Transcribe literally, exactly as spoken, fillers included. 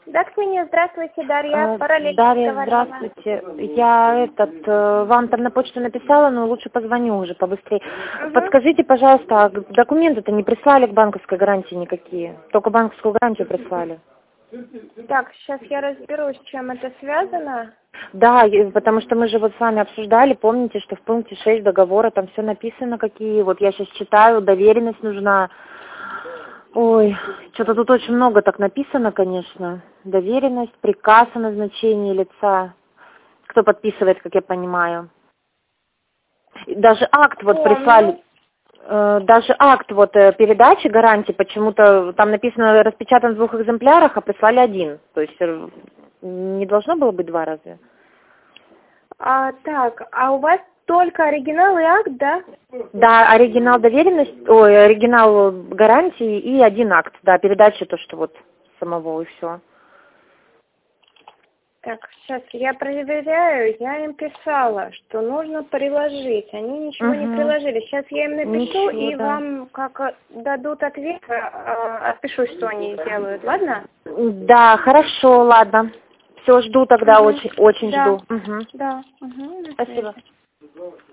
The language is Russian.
Да, к мне, здравствуйте, Дарья, А, параллельно Дарья, разговаривала. здравствуйте. Я этот, э, вам там на почту написала, но лучше позвоню уже побыстрее. Угу. Подскажите, пожалуйста, а г- документы-то не прислали к банковской гарантии никакие? Только банковскую гарантию прислали. Так, сейчас я разберусь, с чем это связано. Да, и- потому что мы же вот с вами обсуждали, помните, что в пункте шесть договора там все написано какие. Вот я сейчас читаю, доверенность нужна. Ой, что-то тут очень много так написано, конечно. Доверенность, приказ о назначении лица. Кто подписывает, как я понимаю. И даже акт вот Помню. прислали, э, даже акт вот э, передачи гарантии почему-то там написано распечатан в двух экземплярах, а прислали один. То есть э, не должно было быть два разве? А, так, а у вас только оригинал и акт, да? Да, оригинал доверенности, ой, оригинал гарантии и один акт, да, передача то, что вот самого и все. Так, сейчас я проверяю, я им писала, что нужно приложить. Они ничего не Угу. приложили. Сейчас я им напишу, Ничего, и да. вам как э, дадут ответ, э, э, отпишу, что они делают, ладно? Да, хорошо, ладно. Все, жду тогда, Угу. очень, очень Да, жду. Угу. да. Угу. До Спасибо. связи.